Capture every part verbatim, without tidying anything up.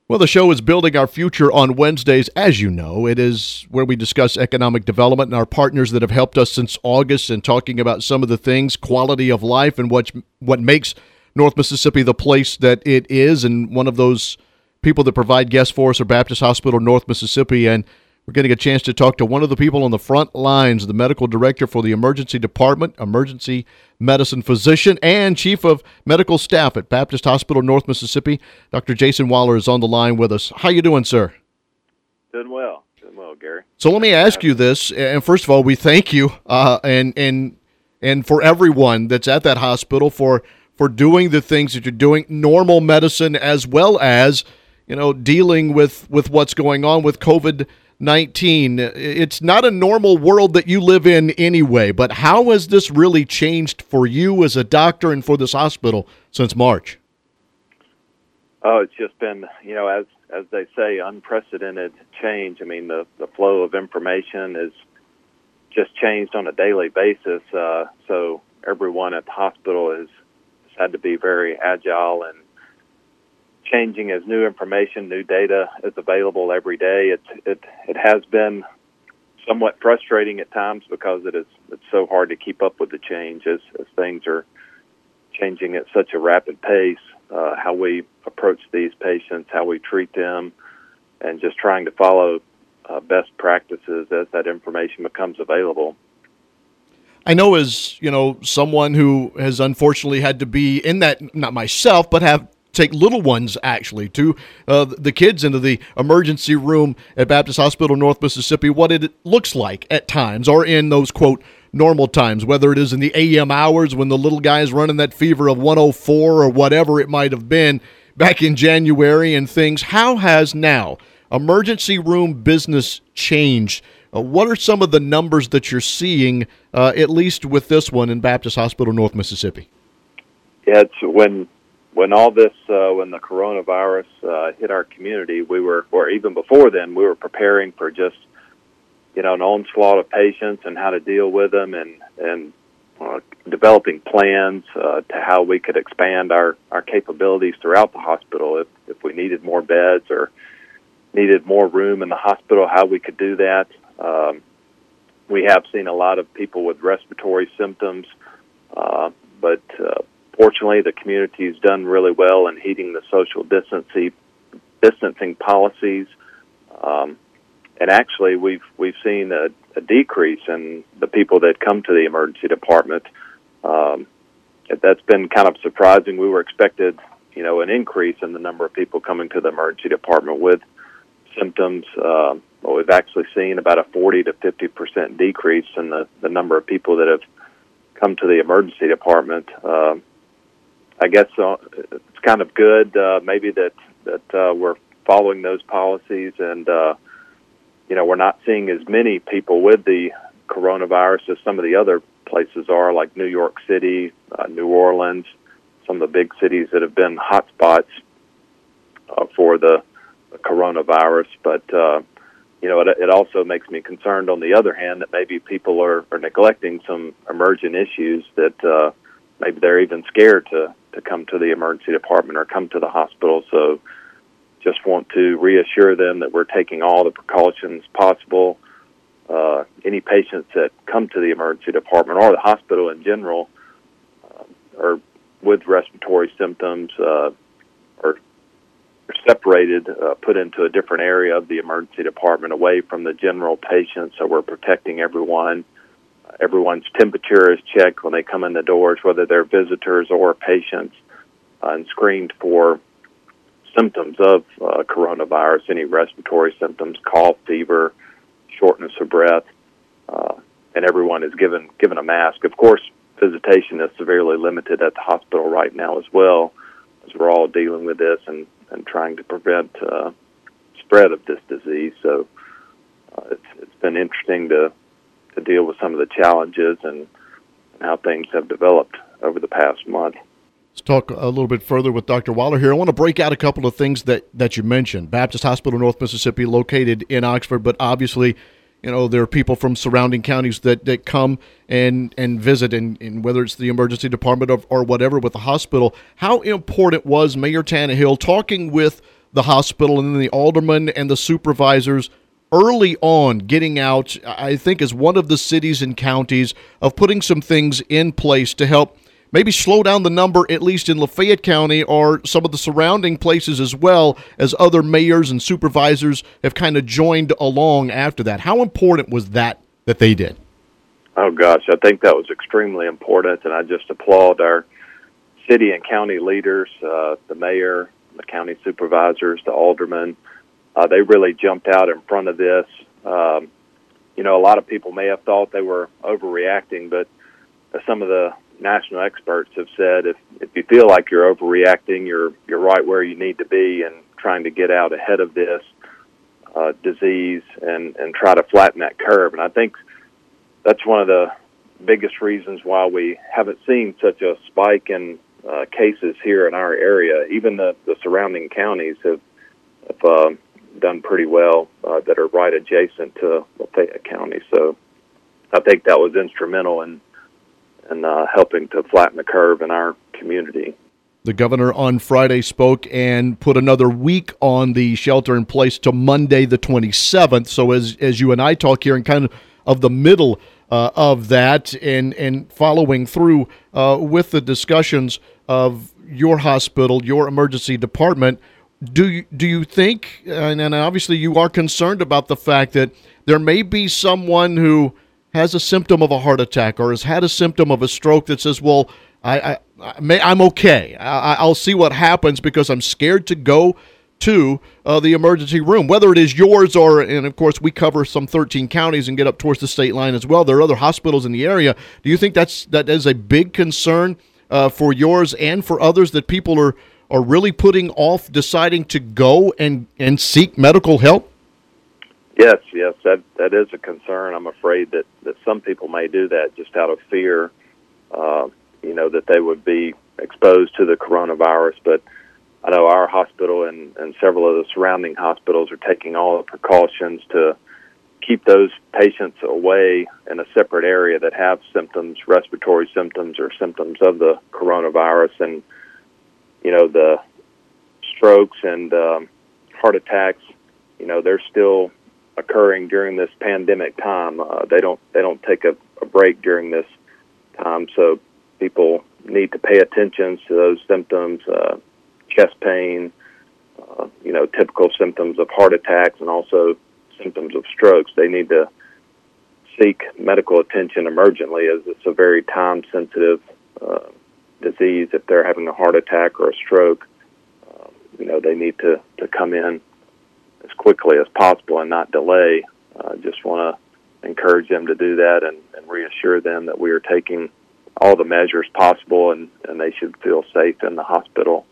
Well, the show is Building Our Future on Wednesdays. As you know, it is where we discuss economic development and our partners that have helped us since August and talking about some of the things, quality of life, and what, what makes North Mississippi the place that it is. And one of those people that provide guests for us are Baptist Hospital North Mississippi. And we're getting a chance to talk to one of the people on the front lines, the medical director for the emergency department, emergency medicine physician, and chief of medical staff at Baptist Hospital North Mississippi. Doctor Jason Waller is on the line with us. How you doing, sir? Doing well. Doing well, Gary. So let me ask you this, and first of all, we thank you uh, and and and for everyone that's at that hospital for for doing the things that you're doing, normal medicine as well as, you know, dealing with, with what's going on with COVID nineteen. It's not a normal world that you live in anyway, but how has this really changed for you as a doctor and for this hospital since March? Oh, it's just been, you know, as as they say, unprecedented change. I mean, the, the flow of information is just changed on a daily basis. Uh, so everyone at the hospital has had to be very agile and changing as new information, new data is available every day. It it it has been somewhat frustrating at times because it is it's so hard to keep up with the change as, as things are changing at such a rapid pace. Uh, how we approach these patients, how we treat them, and just trying to follow uh, best practices as that information becomes available. I know as, you know, someone who has unfortunately had to be in that, not myself, but have take little ones actually to uh, the kids into the emergency room at Baptist Hospital North Mississippi, what it looks like at times or in those, quote, normal times, whether it is in the A M hours when the little guy's running that fever of one oh four or whatever it might have been back in January and things. How has now emergency room business changed? Uh, what are some of the numbers that you're seeing, uh, at least with this one in Baptist Hospital North Mississippi? Yeah, it's when When all this, uh, when the coronavirus uh, hit our community, we were, or even before then, we were preparing for just, you know, an onslaught of patients and how to deal with them, and and uh, developing plans uh, to how we could expand our, our capabilities throughout the hospital. If if we needed more beds or needed more room in the hospital, how we could do that. Um, we have seen a lot of people with respiratory symptoms, uh, but uh, Fortunately, the community has done really well in heeding the social distancing distancing policies, um, and actually, we've we've seen a, a decrease in the people that come to the emergency department. Um, that's been kind of surprising. We were expected, you know, an increase in the number of people coming to the emergency department with symptoms. Uh, but we've actually seen about a forty to fifty percent decrease in the, the number of people that have come to the emergency department. Uh, I guess uh, it's kind of good, uh, maybe that that uh, we're following those policies, and uh, you know, we're not seeing as many people with the coronavirus as some of the other places are, like New York City, uh, New Orleans, some of the big cities that have been hotspots uh, for the, the coronavirus. But uh, you know, it, it also makes me concerned, on the other hand, that maybe people are, are neglecting some emergent issues that uh, maybe they're even scared to. to come to the emergency department or come to the hospital. So just want to reassure them that we're taking all the precautions possible. Uh, any patients that come to the emergency department or the hospital in general uh, are with respiratory symptoms uh, are separated, uh, put into a different area of the emergency department away from the general patients, so we're protecting everyone. Everyone's temperature is checked when they come in the doors, whether they're visitors or patients, uh, and screened for symptoms of uh, coronavirus, any respiratory symptoms, cough, fever, shortness of breath, uh, and everyone is given given a mask. Of course, visitation is severely limited at the hospital right now as well, as we're all dealing with this and, and trying to prevent uh, spread of this disease. So uh, it's, it's been interesting to to deal with some of the challenges and, and how things have developed over the past month. Let's talk a little bit further with Doctor Waller here. I want to break out a couple of things that, that you mentioned. Baptist Hospital North Mississippi, located in Oxford, but obviously, you know, there are people from surrounding counties that, that come and, and visit, and, and whether it's the emergency department or, or whatever with the hospital. How important was Mayor Tannehill talking with the hospital, and then the aldermen and the supervisors early on getting out, I think, as one of the cities and counties of putting some things in place to help maybe slow down the number, at least in Lafayette County or some of the surrounding places, as well as other mayors and supervisors have kind of joined along after that. How important was that that they did? Oh, gosh, I think that was extremely important, and I just applaud our city and county leaders, uh, the mayor, the county supervisors, the aldermen. Uh, they really jumped out in front of this. Um, you know, a lot of people may have thought they were overreacting, but some of the national experts have said if, if you feel like you're overreacting, you're you're right where you need to be, and trying to get out ahead of this uh, disease and, and try to flatten that curve. And I think that's one of the biggest reasons why we haven't seen such a spike in uh, cases here in our area. Even the, the surrounding counties have, have uh, done pretty well uh, that are right adjacent to Lafayette County. So I think that was instrumental in and uh, helping to flatten the curve in our community. The governor on Friday spoke and put another week on the shelter in place to Monday the twenty-seventh. So as as you and I talk here, and kind of of the middle uh, of that, and and following through uh, with the discussions of your hospital, your emergency department, do you, do you think, and, and obviously you are concerned about the fact that there may be someone who has a symptom of a heart attack or has had a symptom of a stroke that says, well, I, I, I may, I'm okay. I, I'll see what happens because I'm scared to go to uh, the emergency room, whether it is yours or, and of course, we cover some thirteen counties and get up towards the state line as well. There are other hospitals in the area. Do you think that's that is a big concern uh, for yours and for others, that people are, are really putting off deciding to go and, and seek medical help? Yes, yes, that that is a concern. I'm afraid that, that some people may do that just out of fear, uh, you know, that they would be exposed to the coronavirus. But I know our hospital and, and several of the surrounding hospitals are taking all the precautions to keep those patients away in a separate area that have symptoms, respiratory symptoms or symptoms of the coronavirus. And, you know, the strokes and um, heart attacks, you know, they're still occurring during this pandemic time. Uh, they don't they don't take a, a break during this time, so people need to pay attention to those symptoms, uh, chest pain, uh, you know, typical symptoms of heart attacks, and also symptoms of strokes. They need to seek medical attention emergently, as it's a very time-sensitive uh, disease. If they're having a heart attack or a stroke, uh, you know, they need to, to come in as quickly as possible and not delay. I uh, just want to encourage them to do that and, and reassure them that we are taking all the measures possible, and, and they should feel safe in the hospital.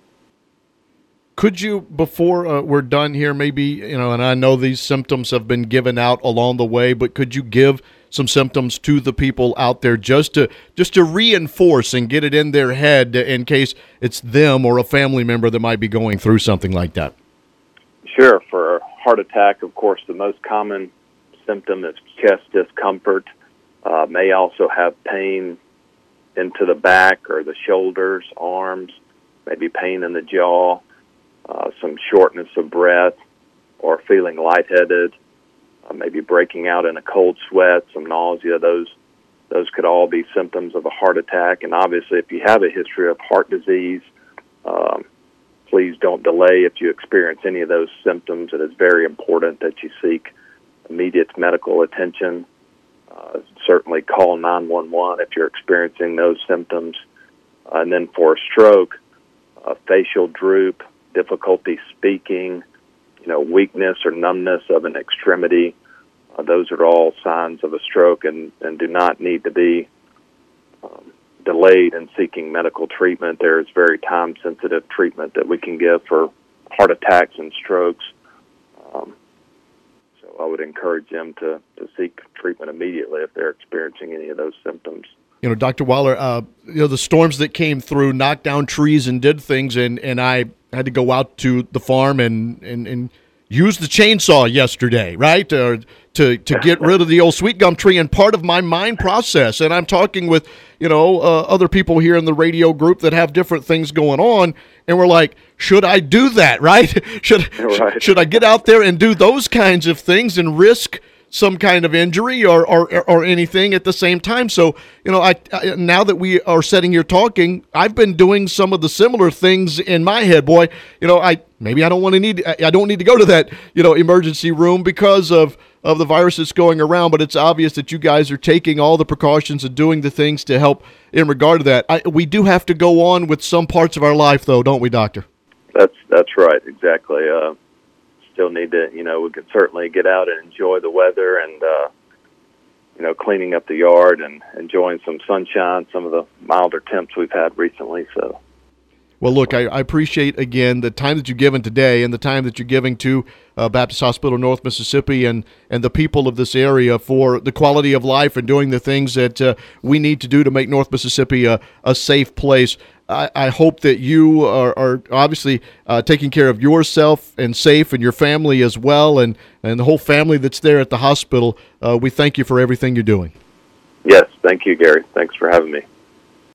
Could you, before uh, we're done here, maybe, you know, and I know these symptoms have been given out along the way, but could you give some symptoms to the people out there just to just to reinforce and get it in their head in case it's them or a family member that might be going through something like that? Sure. For a heart attack, of course, the most common symptom is chest discomfort. Uh, may also have pain into the back or the shoulders, arms, maybe pain in the jaw, uh, some shortness of breath, or feeling lightheaded, uh, maybe breaking out in a cold sweat, some nausea. Those those could all be symptoms of a heart attack. And obviously, if you have a history of heart disease, um, please don't delay if you experience any of those symptoms. It is very important that you seek immediate medical attention. Uh, certainly call nine one one if you're experiencing those symptoms. Uh, and then for a stroke, uh, facial droop, difficulty speaking, you know, weakness or numbness of an extremity, uh, those are all signs of a stroke and, and do not need to be um, delayed in seeking medical treatment. There is very time-sensitive treatment that we can give for heart attacks and strokes. Um, so I would encourage them to, to seek treatment immediately if they're experiencing any of those symptoms. You know, Doctor Weiler, uh, you know, the storms that came through knocked down trees and did things, and, and I had to go out to the farm and, and, and used the chainsaw yesterday, right? Uh, to to get rid of the old sweet gum tree, and part of my mind process. And I'm talking with, you know, uh, other people here in the radio group that have different things going on, and we're like, should I do that, right? should right. should I get out there and do those kinds of things and risk some kind of injury or, or or anything at the same time? So, you know, I, I now that we are sitting here talking, I've been doing some of the similar things in my head. Boy, you know, I maybe I don't want to need I don't need to go to that, you know, emergency room because of of the virus that's going around, but it's obvious that you guys are taking all the precautions and doing the things to help in regard to that. I, we do have to go on with some parts of our life, though, don't we, Doctor? That's that's right, exactly. Uh, still need to, you know, we can certainly get out and enjoy the weather and, uh, you know, cleaning up the yard and enjoying some sunshine, some of the milder temps we've had recently, so. Well, look, I, I appreciate, again, the time that you've given today and the time that you're giving to uh, Baptist Hospital North Mississippi and, and the people of this area for the quality of life and doing the things that uh, we need to do to make North Mississippi a, a safe place. I, I hope that you are, are obviously uh, taking care of yourself and safe and your family as well, and, and the whole family that's there at the hospital. Uh, we thank you for everything you're doing. Yes, thank you, Gary. Thanks for having me.